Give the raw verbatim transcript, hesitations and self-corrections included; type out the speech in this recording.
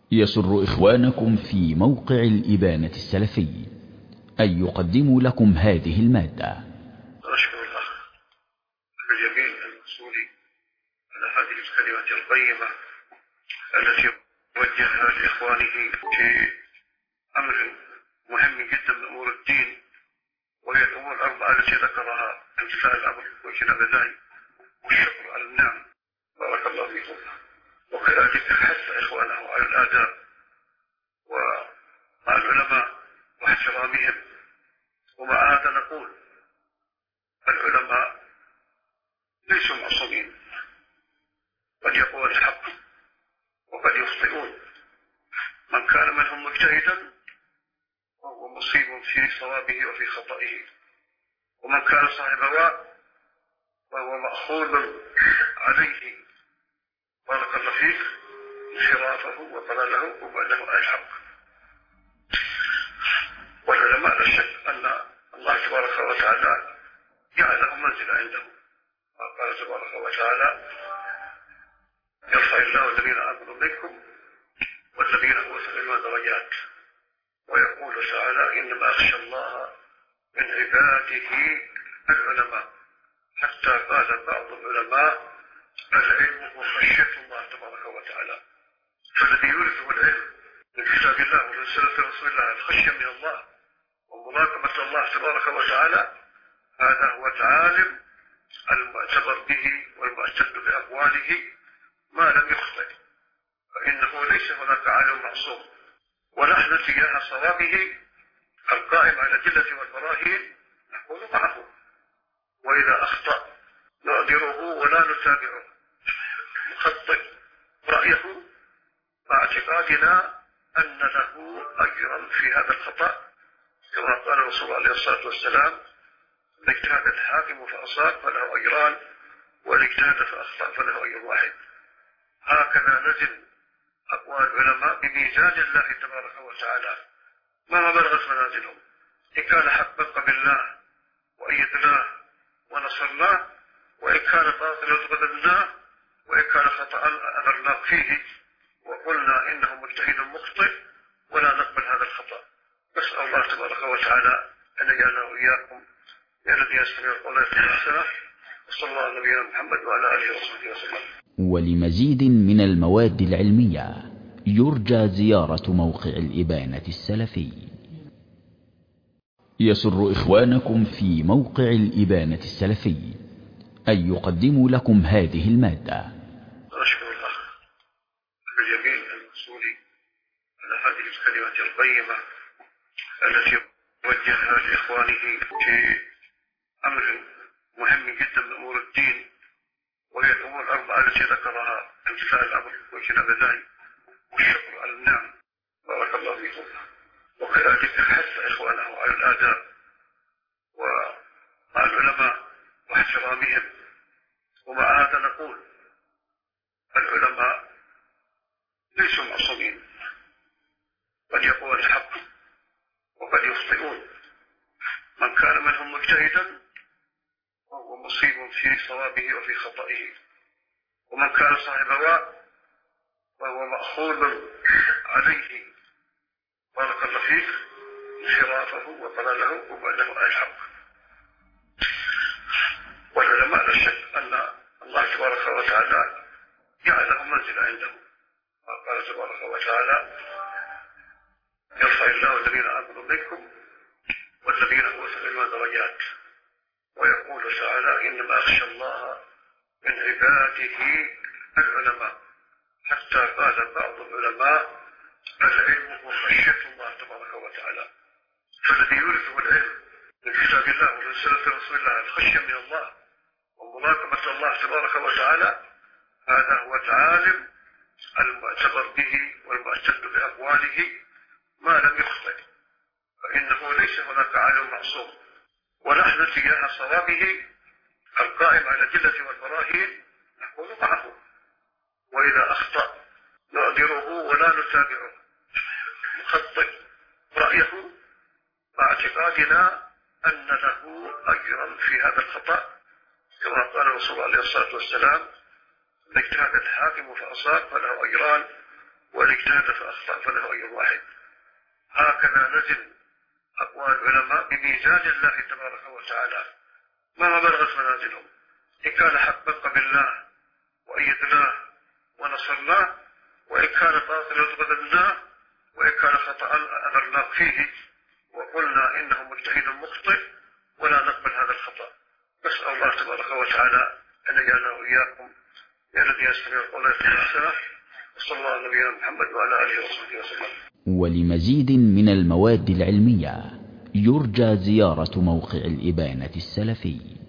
يسر إخوانكم في موقع الإبانة السلفي أن يقدموا لكم هذه المادة. أشكر الأخ باليمين المسؤولي على هذه الكلمة القيمة التي وجهها لإخوانه في أمر مهم جدا من أمور الدين، وهي الأمور الأربعة التي ذكرها: امتثال الأمر واجتناب النهي والشكر على النعم. بارك الله فيكم. وكذلك حث إخوانه على الآداب ومع العلماء واحترامهم. ومع هذا نقول: العلماء ليسوا معصومين، قد يقول الحق وقد يخطئون. من كان منهم مجتهدا فهو مصيب في صوابه وفي خطئه، ومن كان صاحب هوى فهو مأخوذ عليه، بارك الله فيك، انحرافه وضلاله وبعده عن الحق. والعلماء لا شك أن الله تبارك وتعالى جعلهم منزل عنده. قال تبارك وتعالى: يرفع الله الذين آمنوا منكم والذين أوتوا العلم درجات. ويقول تعالى: إنما أخشى الله من عباده العلماء. حتى قال بعض العلماء: العلم هو خشية الله تبارك وتعالى. فالذي يورثه العلم من كتاب الله ومن سنة رسول الله الخشية من الله ومراقبة الله تبارك وتعالى، هذا هو العالم المعتبر به والمعتد بأقواله ما لم يخطئ، فإنه ليس هناك عالم معصوم. ونحن تجاه صوابه القائم على الأدلة والبراهين نكون معه، وإذا أخطأ نعذره ولا نتابعه، نخطئ رأيه مع اعتقادنا أن له أجرا في هذا الخطأ، كما قال الرسول عليه الصلاة والسلام: إذا اجتهد الحاكم فأصاب فله أجران، وإذا اجتهد فأخطأ فله أجر واحد. هكذا نزل أقوال العلماء بميزان الله تبارك وتعالى مهما بلغت منازلهم. إن كان حقا قبلناه وأيدناه ونصرناه، وإن كان باطلا بذلناه، وإن كان خطأ أذرناه فيه وقلنا إنه مجتهد مخطئ ولا نقبل هذا الخطأ. نسأل الله تبارك وتعالى أن يجعلنا وإياكم من الذين يستمعون القول فيتبعون أحسنه. وصلى الله على نبينا محمد وعلى آله وصحبه وسلم. ولمزيد من المواد العلمية يرجى زيارة موقع الإبانة السلفي. يسر إخوانكم في موقع الإبانة السلفي أن يقدموا لكم هذه المادة. أشكر الأخ باليمين المسؤولي على هذه الكلمة القيمة التي وجهها لإخوانه في أمر مهم جدا من أمور الدين، وهي الأمور الأربعة التي ذكرها: امتثال الأمر واجتناب النهي والشكر على النعم. بارك الله فيكم. وكذلك حث إخوانه على الآداب ومع العلماء واحترامهم. ومع هذا نقول: العلماء ليسوا معصومين، قد يقول الحق وقد يخطئون. من كان منهم مجتهدا فهو مصيب في صوابه وفي خطئه، ومن كان صاحب هوى فهو مأخوذ عليه، بارك الله فيك، انحرافه وضلاله وبعده عن الحق. والعلماء لا شك أن الله تبارك وتعالى جعلهم منزل عنده. قال تبارك وتعالى: يرفع الله الذين آمنوا منكم والذين أوتوا العلم درجات. ويقول تعالى: إنما أخشى الله من عباده العلماء. حتى قال بعض العلماء: العلم هو خشية الله تبارك وتعالى. فالذي يورثه العلم من كتاب الله ومن سنة رسول الله الخشية من الله ومراقبة الله تبارك وتعالى، هذا هو العالم المعتبر به والمعتد بأقواله ما لم يخطئ، فإنه ليس هناك عالم معصوم. ونحن تجاه صوابه القائم على الأدلة والبراهين نكون معه، وإذا أخطأ نعذره ولا نتابعه، نخطئ رأيه مع اعتقادنا أن له أجرا في هذا الخطأ، كما قال الرسول عليه الصلاة والسلام: إذا اجتهد الحاكم فأصاب فله أجران، وإن اجتهد فأخطأ فله أي واحد. هكذا نزل أقوال العلماء بميزان الله تبارك وتعالى مهما بلغت منازلهم. إن كان حقا قبلناه وأيدناه ونصرناه، وإن كان باطلا بذلناه، وإن كان خطأ أمرناه فيه وقلنا إنه مجتهد مخطئ ولا نقبل هذا الخطأ. نسأل الله تبارك وتعالى أن يجعلنا وإياكم من الذين يستمعون القول ويتبعون أحسنه. وصلى الله على نبينا محمد وعلى آله وصحبه وسلم. ولمزيد من المواد العلمية يرجى زيارة موقع الإبانة السلفي.